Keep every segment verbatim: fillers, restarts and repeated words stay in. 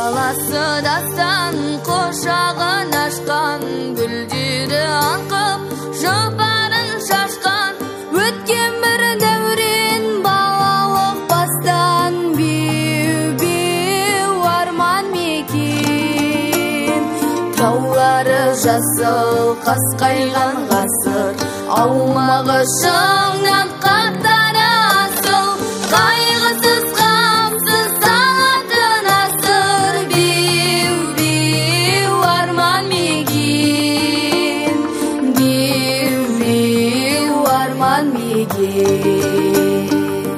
даласы дастан, қошағын ашқан, гүлдері аңқып, жұпарын шашқан. Өткен бір дәурен балалық бастан, беу-беу арман мекен. Таулары жасыл, қасқайған ғасыр, аумағы шыңнан қаттары асыл. Қайғысыз қамсыз салатын асыр, беу-беу арман мекен. Беу-беу арман мекен.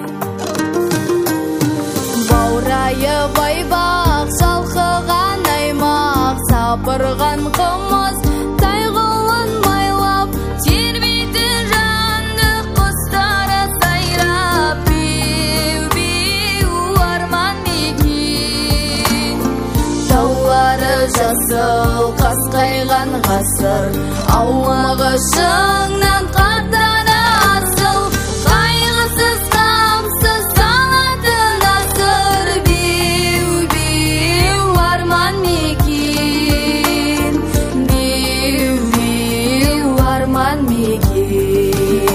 Баурайы байбақ, шалқыған аймақ, сапырған қымыз, тайғылын майлап, тербейді жанды құстары сайрап. Беу-беу арман мекен. Таулары жасыл, қасқайған ғасыр, аумағы шыңнан қаттары асыл. Қайғысыз қамсыз салатын асыр, беу-беу арман мекен. Беу-беу арман мекен.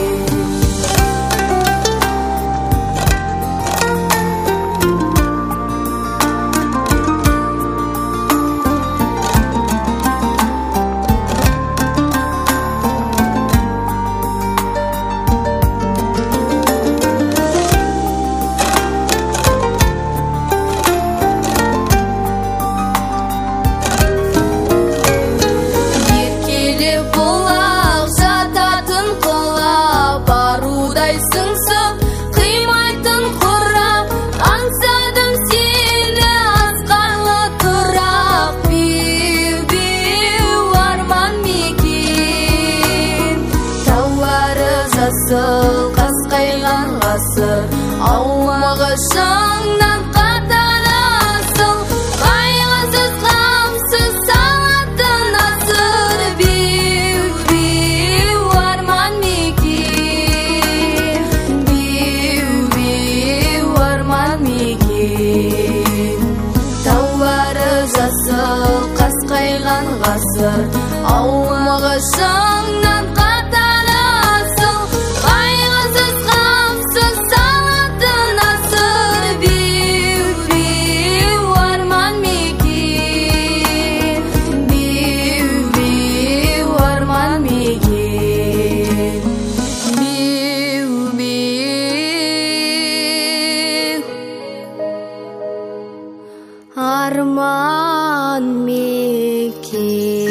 Еркелеп бұлақ, жататын құлап, барудай сыңсып, қимайтын құрап. Аңсадым сені асқарлы тұрақ, беу-беу арман мекен. Таулары жасыл, қасқайған ғасыр, аумағы шыңнан қаттары асыл. Қайғысыз қамсыз салатын асыр, беу-беу арман мекен. Беу-беу арман мекен. Таулары жасыл, қасқайған ғасыр, аумағы шыңнан қаттары асыл. Қайғысыз қамсыз салатын асыр, беу-беу арман мекен. Беу-беу арман мекен. Беу-беу арман мекен.